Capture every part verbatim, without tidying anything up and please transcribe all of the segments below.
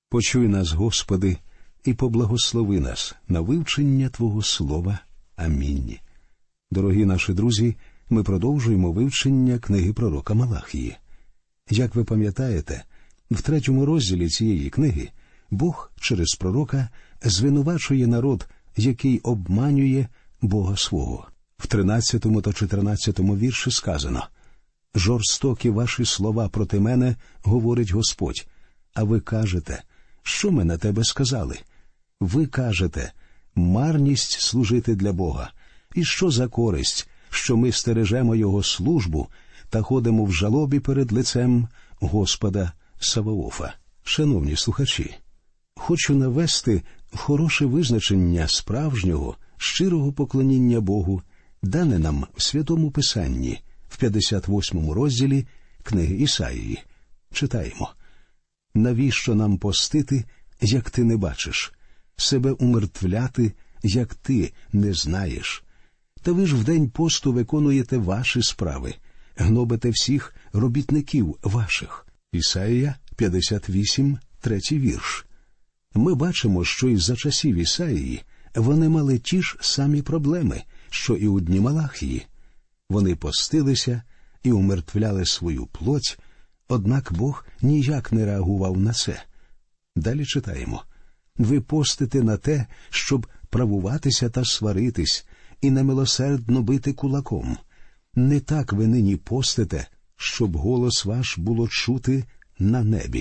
Почуй нас, Господи, і поблагослови нас на вивчення Твого Слова. Амінь. Дорогі наші друзі, ми продовжуємо вивчення книги пророка Малахії. Як ви пам'ятаєте, в третьому розділі цієї книги Бог через пророка звинувачує народ, який обманює Бога свого. В тринадцятому та чотирнадцятому вірші сказано: «Жорстокі ваші слова проти мене, говорить Господь, а ви кажете, що ми на тебе сказали? Ви кажете, марність служити для Бога. І що за користь, що ми стережемо Його службу та ходимо в жалобі перед лицем Господа Саваофа». Шановні слухачі, хочу навести хороше визначення справжнього, щирого поклоніння Богу, дане нам в Святому Писанні, в п'ятдесят восьмому розділі книги Ісаїї. Читаємо: «Навіщо нам постити, як ти не бачиш? Себе умертвляти, як ти не знаєш? Та ви ж в день посту виконуєте ваші справи, гнобите всіх робітників ваших». Ісаїя п'ятдесят вісім, третій вірш. Ми бачимо, що і за часів Ісаїї вони мали ті ж самі проблеми, що і у дні Малахії. Вони постилися і умертвляли свою плоть, однак Бог ніяк не реагував на це. Далі читаємо: «Ви постите на те, щоб правуватися та сваритись, і немилосердно бити кулаком. Не так ви нині постите, щоб голос ваш було чути на небі».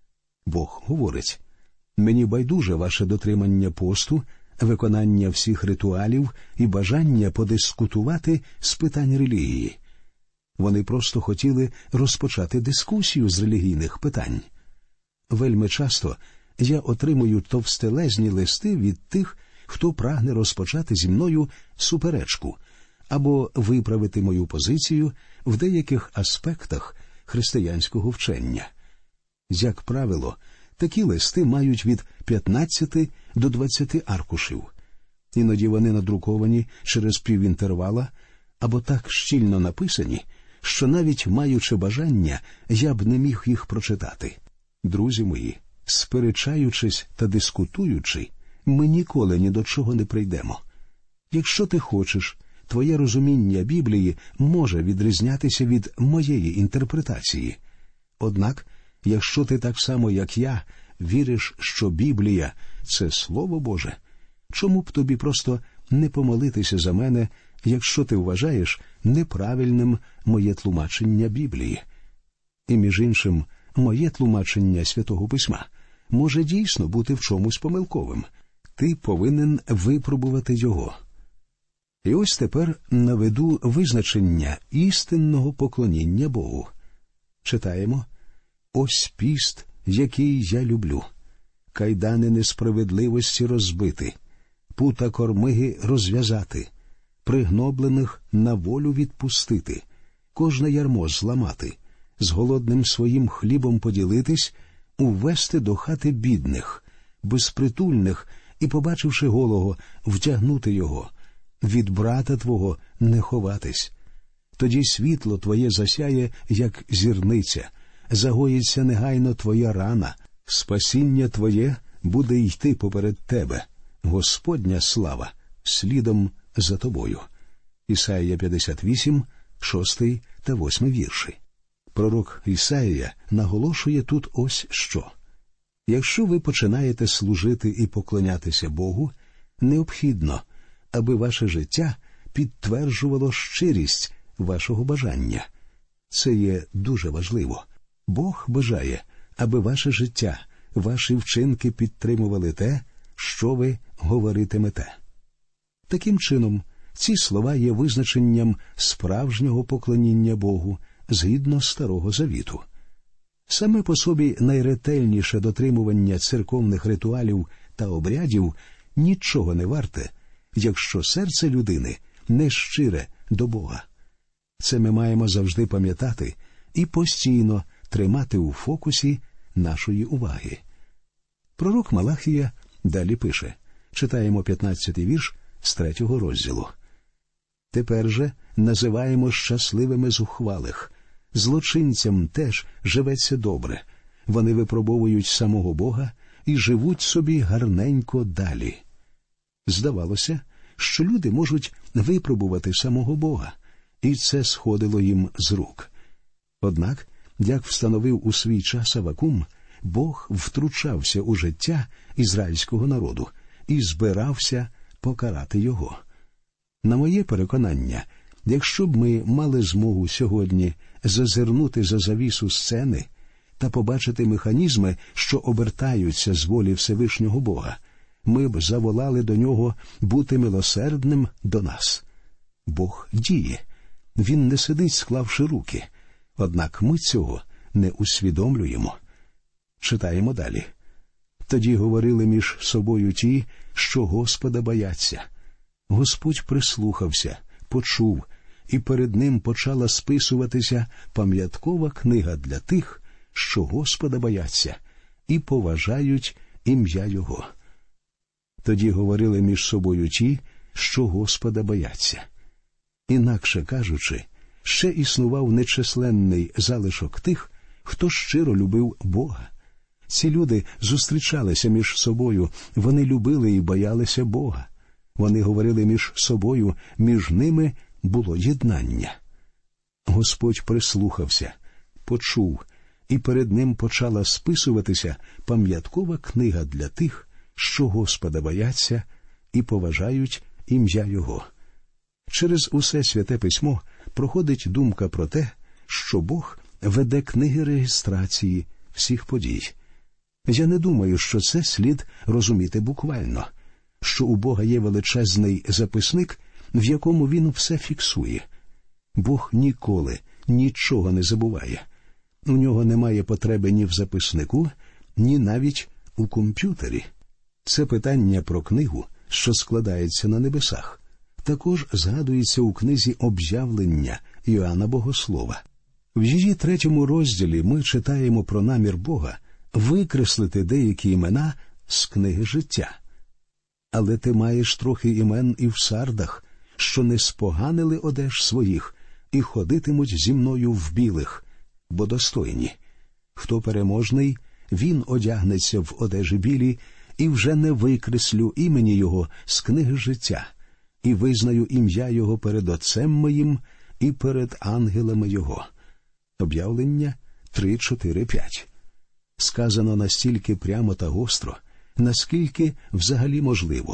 Бог говорить: «Мені байдуже ваше дотримання посту, виконання всіх ритуалів і бажання подискутувати з питань релігії». Вони просто хотіли розпочати дискусію з релігійних питань. Вельми часто я отримую товстелезні листи від тих, хто прагне розпочати зі мною суперечку або виправити мою позицію в деяких аспектах християнського вчення. Як правило, такі листи мають від п'ятнадцяти до двадцяти аркушів. Іноді вони надруковані через півінтервала або так щільно написані, що навіть маючи бажання, я б не міг їх прочитати. Друзі мої, сперечаючись та дискутуючи, ми ніколи ні до чого не прийдемо. Якщо ти хочеш, твоє розуміння Біблії може відрізнятися від моєї інтерпретації. Однак, якщо ти так само, як я, віриш, що Біблія – це Слово Боже, чому б тобі просто не помолитися за мене, якщо ти вважаєш неправильним моє тлумачення Біблії? І між іншим, моє тлумачення Святого Письма може дійсно бути в чомусь помилковим. Ти повинен випробувати його. І ось тепер наведу визначення істинного поклоніння Богу. Читаємо: «Ось піст, який я люблю. Кайдани несправедливості розбити, пута кормиги розв'язати, пригноблених на волю відпустити, кожне ярмо зламати, з голодним своїм хлібом поділитись, увести до хати бідних, безпритульних і, побачивши голого, втягнути його, від брата твого не ховатись. Тоді світло твоє засяє, як зірниця, загоїться негайно твоя рана, спасіння твоє буде йти поперед тебе, Господня слава слідом за тобою». Ісаїя п'ятдесят вісім, шостий та восьмий вірші. Пророк Ісаїя наголошує тут ось що. Якщо ви починаєте служити і поклонятися Богу, необхідно, аби ваше життя підтверджувало щирість вашого бажання. Це є дуже важливо. Бог бажає, аби ваше життя, ваші вчинки підтримували те, що ви говоритимете. Таким чином, ці слова є визначенням справжнього поклоніння Богу згідно Старого Завіту. Саме по собі найретельніше дотримування церковних ритуалів та обрядів нічого не варте, якщо серце людини не щире до Бога. Це ми маємо завжди пам'ятати і постійно тримати у фокусі нашої уваги. Пророк Малахія далі пише, читаємо п'ятнадцятий вірш з третього розділу. «Тепер же називаємо щасливими зухвалих. Злочинцям теж живеться добре. Вони випробовують самого Бога, і живуть собі гарненько далі. Здавалося, що люди можуть випробувати самого Бога, і це сходило їм з рук. Однак, як встановив у свій час Авакум, Бог втручався у життя ізраїльського народу і збирався покарати його. На моє переконання, якщо б ми мали змогу сьогодні зазирнути за завісу сцени та побачити механізми, що обертаються з волі Всевишнього Бога, ми б заволали до нього бути милосердним до нас. Бог діє. Він не сидить, склавши руки. Однак ми цього не усвідомлюємо. Читаємо далі. Тоді говорили між собою ті, що Господа бояться. Господь прислухався, почув, і перед ним почала списуватися пам'яткова книга для тих, що Господа бояться і поважають ім'я Його. Тоді говорили між собою ті, що Господа бояться. Інакше кажучи, ще існував нечисленний залишок тих, хто щиро любив Бога. Ці люди зустрічалися між собою, вони любили і боялися Бога. Вони говорили між собою, між ними було єднання. Господь прислухався, почув, і перед ним почала списуватися пам'яткова книга для тих, що Господа бояться і поважають ім'я Його. Через усе Святе Письмо проходить думка про те, що Бог веде книги реєстрації всіх подій. Я не думаю, що це слід розуміти буквально, що у Бога є величезний записник, в якому Він все фіксує. Бог ніколи нічого не забуває. У нього немає потреби ні в записнику, ні навіть у комп'ютері. Це питання про книгу, що складається на небесах, також згадується у книзі «Об'явлення» Іоанна Богослова. В її третьому розділі ми читаємо про намір Бога викреслити деякі імена з книги життя. Але ти маєш трохи імен і в сардах, що не споганили одеж своїх і ходитимуть зі мною в білих, бо достойні. Хто переможний, він одягнеться в одежі білі, і вже не викреслю імені його з книги життя, і визнаю ім'я його перед Отцем моїм і перед ангелами його. Об'явлення три, чотири, п'ять. Сказано настільки прямо та гостро, наскільки взагалі можливо.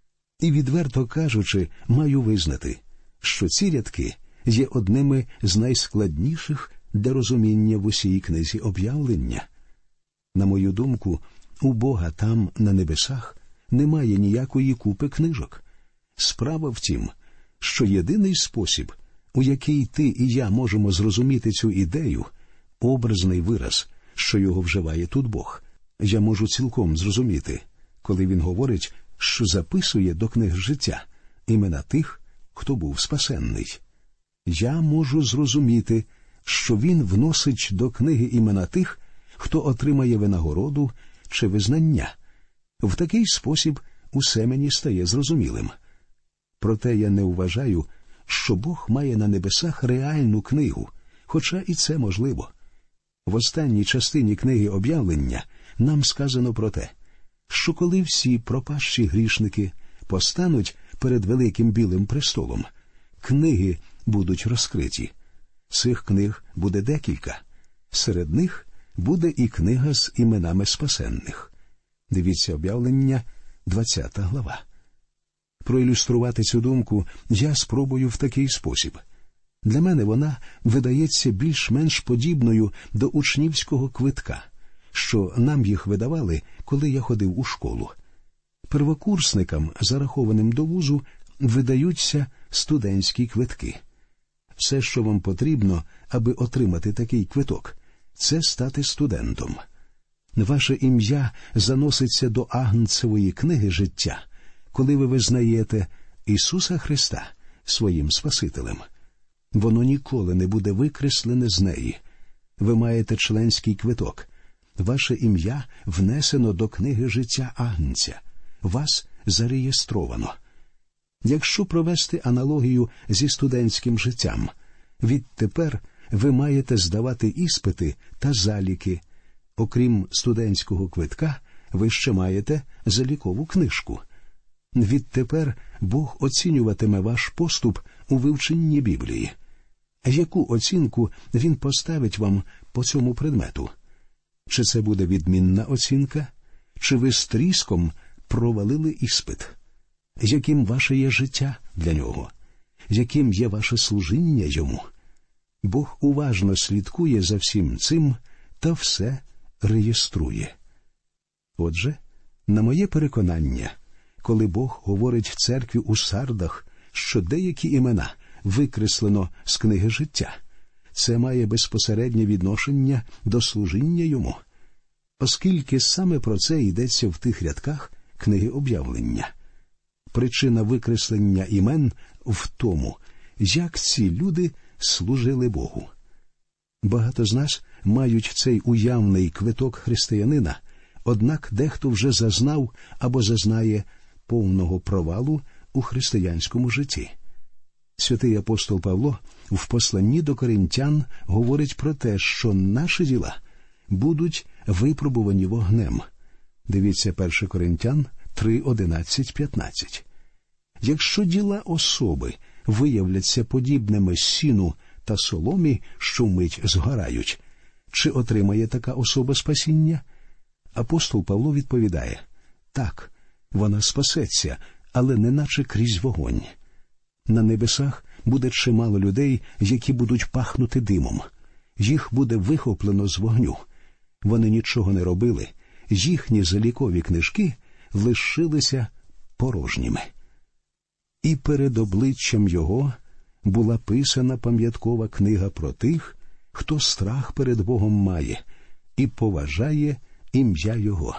І, відверто кажучи, маю визнати, що ці рядки є одними з найскладніших для розуміння в усій книзі «Об'явлення». На мою думку, у Бога там, на небесах, немає ніякої купи книжок. Справа в тім, що єдиний спосіб, у який ти і я можемо зрозуміти цю ідею, образний вираз, що його вживає тут Бог, я можу цілком зрозуміти, коли він говорить, що записує до книг життя імена тих, хто був спасенний. Я можу зрозуміти, що він вносить до книги імена тих, хто отримає винагороду чи визнання. В такий спосіб усе мені стає зрозумілим. Проте я не вважаю, що Бог має на небесах реальну книгу, хоча і це можливо. В останній частині книги «Об'явлення» нам сказано про те, що коли всі пропащі грішники постануть перед великим білим престолом, книги будуть розкриті. Цих книг буде декілька. Серед них буде і книга з іменами спасенних. Дивіться «Об'явлення», двадцята глава. Проілюструвати цю думку я спробую в такий спосіб. Для мене вона видається більш-менш подібною до учнівського квитка, що нам їх видавали, коли я ходив у школу. Первокурсникам, зарахованим до вузу, видаються студентські квитки. Все, що вам потрібно, аби отримати такий квиток, це стати студентом. Ваше ім'я заноситься до Агнцевої книги життя, коли ви визнаєте Ісуса Христа своїм Спасителем. Воно ніколи не буде викреслене з неї. Ви маєте членський квиток. Ваше ім'я внесено до книги життя Агнця. Вас зареєстровано. Якщо провести аналогію зі студентським життям, відтепер ви маєте здавати іспити та заліки. Окрім студентського квитка, ви ще маєте залікову книжку. Відтепер Бог оцінюватиме ваш поступ у вивченні Біблії. Яку оцінку Він поставить вам по цьому предмету? Чи це буде відмінна оцінка? Чи ви з тріском провалили іспит? Яким ваше є життя для Нього? Яким є ваше служіння Йому? Бог уважно слідкує за всім цим та все реєструє. Отже, на моє переконання, коли Бог говорить церкві у Сардах, що деякі імена викреслено з книги життя, це має безпосереднє відношення до служіння Йому, оскільки саме про це йдеться в тих рядках книги об'явлення. Причина викреслення імен в тому, як ці люди служили Богу. Багато з нас мають цей уявний квиток християнина, однак дехто вже зазнав або зазнає повного провалу у християнському житті. Святий апостол Павло в посланні до Коринтян говорить про те, що наші діла будуть випробувані вогнем. Дивіться перше Коринтян три, одинадцять, п'ятнадцять. Якщо діла особи виявляться подібними сіну та соломі, що вмить згорають, чи отримає така особа спасіння? Апостол Павло відповідає: так, вона спасеться, але не наче крізь вогонь. На небесах буде чимало людей, які будуть пахнути димом. Їх буде вихоплено з вогню. Вони нічого не робили, їхні залікові книжки лишилися порожніми. І перед обличчям його була писана пам'яткова книга про тих, хто страх перед Богом має і поважає ім'я Його.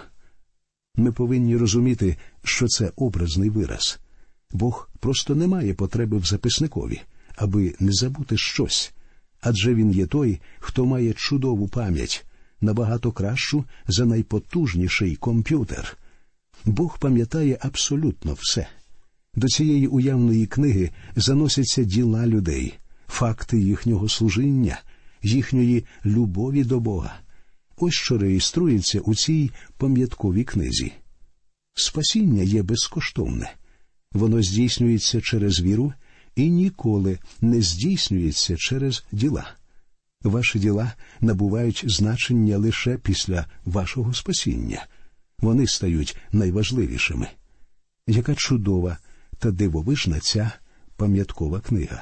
Ми повинні розуміти, що це образний вираз. Бог просто не має потреби в записникові, аби не забути щось, адже Він є той, хто має чудову пам'ять, набагато кращу за найпотужніший комп'ютер. Бог пам'ятає абсолютно все. До цієї уявної книги заносяться діла людей, факти їхнього служіння, їхньої любові до Бога. Ось що реєструється у цій пам'ятковій книзі. Спасіння є безкоштовне. Воно здійснюється через віру і ніколи не здійснюється через діла. Ваші діла набувають значення лише після вашого спасіння. Вони стають найважливішими. Яка чудова та дивовижна ця пам'яткова книга.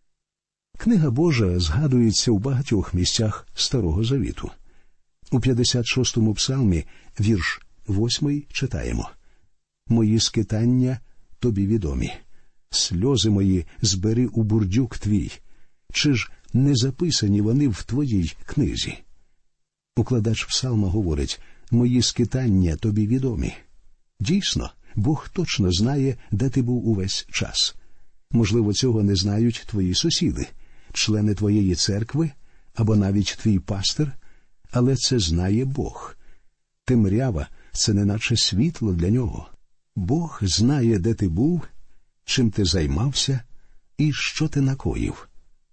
Книга Божа згадується у багатьох місцях Старого Завіту. У п'ятдесят шостому псалмі, вірш восьмий, читаємо: «Мої скитання тобі відомі, сльози мої збери у бурдюк твій. Чи ж не записані вони в твоїй книзі?» Укладач псалма говорить: «Мої скитання тобі відомі». Дійсно, Бог точно знає, де ти був увесь час. Можливо, цього не знають твої сусіди, члени твоєї церкви або навіть твій пастир, але це знає Бог. Темрява – це неначе світло для нього. Бог знає, де ти був, чим ти займався і що ти накоїв.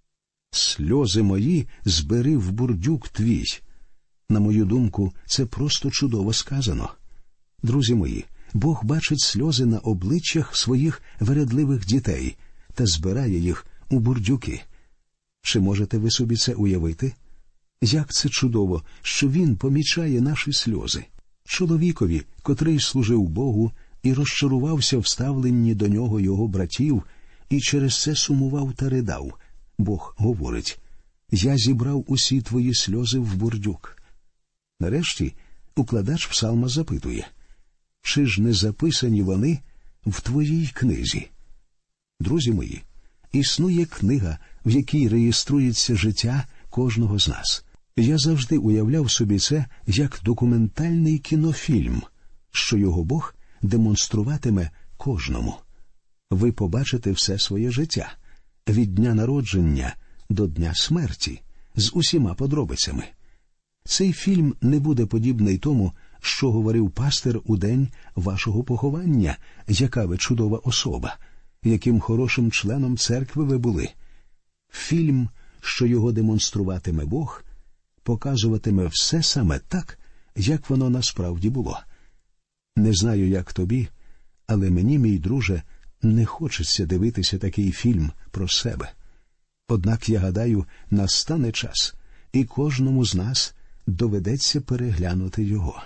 «Сльози мої збери в бурдюк твій». На мою думку, це просто чудово сказано. Друзі мої, Бог бачить сльози на обличчях своїх вередливих дітей та збирає їх у бурдюки. Чи можете ви собі це уявити? Як це чудово, що Він помічає наші сльози. Чоловікові, котрий служив Богу і розчарувався в ставленні до нього його братів, і через це сумував та ридав, Бог говорить: «Я зібрав усі твої сльози в бурдюк». Нарешті укладач псалма запитує: «Чи ж не записані вони в твоїй книзі?» Друзі мої, існує книга, в якій реєструється життя кожного з нас. Я завжди уявляв собі це як документальний кінофільм, що його Бог демонструватиме кожному. Ви побачите все своє життя, від дня народження до дня смерті, з усіма подробицями. Цей фільм не буде подібний тому, що говорив пастир у день вашого поховання, яка ви чудова особа, яким хорошим членом церкви ви були. Фільм, що його демонструватиме Бог, показуватиме все саме так, як воно насправді було. Не знаю, як тобі, але мені, мій друже, не хочеться дивитися такий фільм про себе. Однак, я гадаю, настане час, і кожному з нас доведеться переглянути його.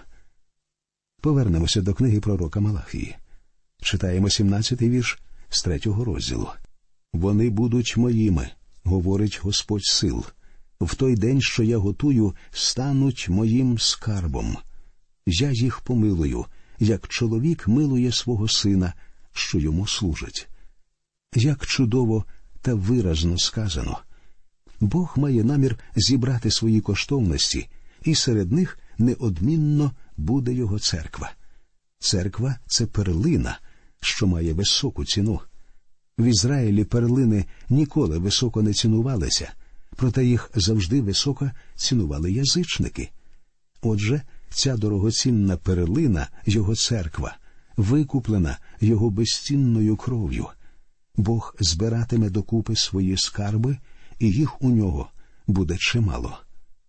Повернемося до книги пророка Малахії. Читаємо сімнадцятий вірш з третього розділу. «Вони будуть моїми, говорить Господь сил. В той день, що я готую, стануть моїм скарбом. Я їх помилую, як чоловік милує свого сина, що йому служить». Як чудово та виразно сказано. Бог має намір зібрати свої коштовності, і серед них неодмінно буде його церква. Церква – це перлина, що має високу ціну. В Ізраїлі перлини ніколи високо не цінувалися, проте їх завжди високо цінували язичники. Отже, ця дорогоцінна перлина – його церква, викуплена його безцінною кров'ю. Бог збиратиме докупи свої скарби, і їх у нього буде чимало.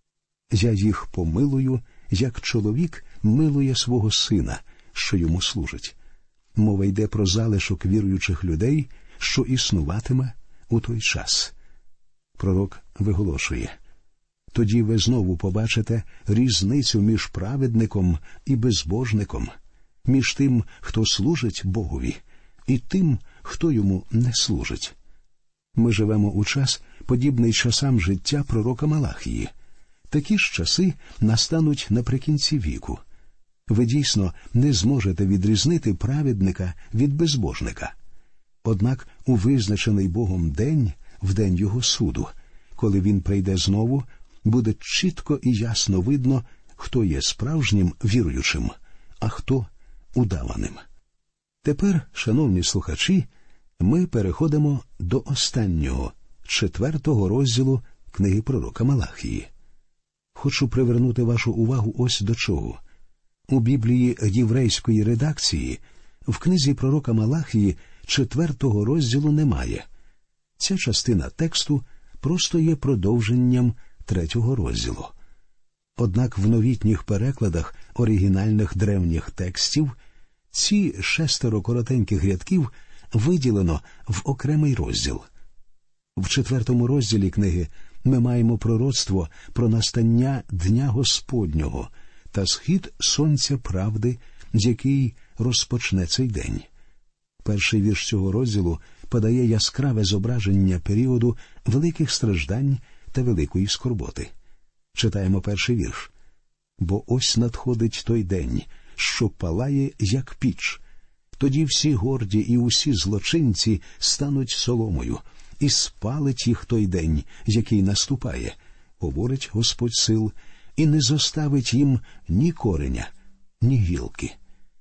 «Я їх помилую, як чоловік милує свого сина, що йому служить». Мова йде про залишок віруючих людей, що існуватиме у той час. Пророк виголошує: «Тоді ви знову побачите різницю між праведником і безбожником, між тим, хто служить Богові, і тим, хто йому не служить». Ми живемо у час, подібний часам життя пророка Малахії. Такі ж часи настануть наприкінці віку. Ви дійсно не зможете відрізнити праведника від безбожника. Однак у визначений Богом день, в день його суду, коли він прийде знову, буде чітко і ясно видно, хто є справжнім віруючим, а хто удаваним. Тепер, шановні слухачі, ми переходимо до останнього, четвертого розділу книги пророка Малахії. Хочу привернути вашу увагу ось до чого. У Біблії єврейської редакції в книзі пророка Малахії четвертого розділу немає. Ця частина тексту просто є продовженням третього розділу. Однак в новітніх перекладах оригінальних древніх текстів ці шестеро коротеньких рядків виділено в окремий розділ. В четвертому розділі книги ми маємо пророцтво про настання Дня Господнього та схід сонця правди, який розпочне цей день. Перший вірш цього розділу подає яскраве зображення періоду великих страждань та великої скорботи. Читаємо перший вірш. «Бо ось надходить той день, що палає, як піч. Тоді всі горді і усі злочинці стануть соломою, і спалить їх той день, який наступає, говорить Господь сил, і не зоставить їм ні кореня, ні гілки».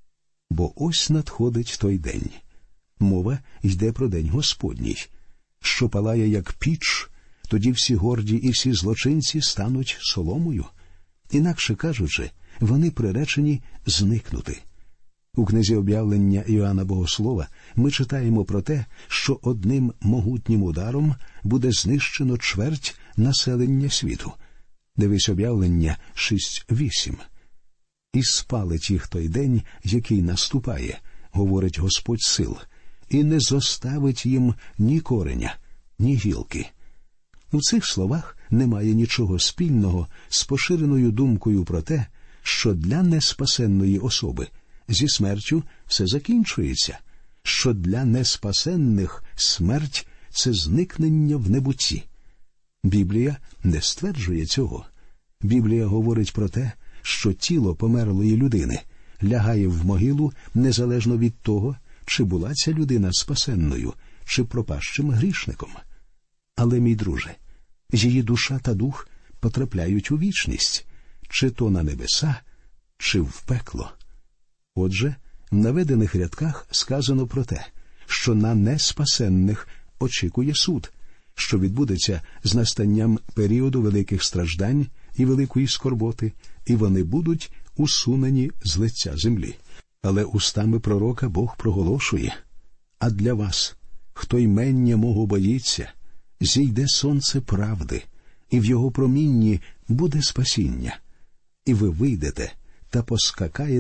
Бо ось надходить той день. Мова йде про день Господній. Що палає, як піч, тоді всі горді і всі злочинці стануть соломою. Інакше кажучи, вони приречені зникнути. У книзі об'явлення Іоанна Богослова ми читаємо про те, що одним могутнім ударом буде знищено чверть населення світу. Дивись об'явлення шість вісім. «І спалить їх той день, який наступає, говорить Господь сил, і не зоставить їм ні кореня, ні гілки». У цих словах немає нічого спільного з поширеною думкою про те, що для неспасенної особи зі смертю все закінчується, що для неспасенних смерть – це зникнення в небутті. Біблія не стверджує цього. Біблія говорить про те, що тіло померлої людини лягає в могилу незалежно від того, чи була ця людина спасенною, чи пропащим грішником. Але, мій друже, її душа та дух потрапляють у вічність, чи то на небеса, чи в пекло. Отже, в наведених рядках сказано про те, що на неспасенних очікує суд, що відбудеться з настанням періоду великих страждань і великої скорботи, і вони будуть усунені з лиця землі. Але устами пророка Бог проголошує: «А для вас, хто ймення мого боїться, зійде сонце правди, і в його промінні буде спасіння. І ви вийдете та поскакаєте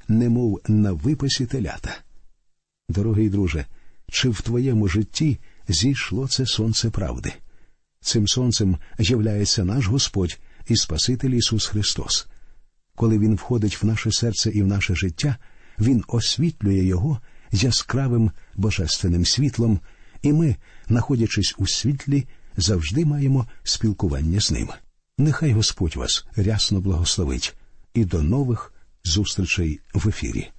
немов на випасі телята. Дорогий друже, чи в твоєму житті зійшло це сонце правди? Цим сонцем являється наш Господь і Спаситель Ісус Христос. Коли Він входить в наше серце і в наше життя, Він освітлює його яскравим божественним світлом, і ми, знаходячись у світлі, завжди маємо спілкування з Ним. Нехай Господь вас рясно благословить. І до нових зустрічей в ефірі.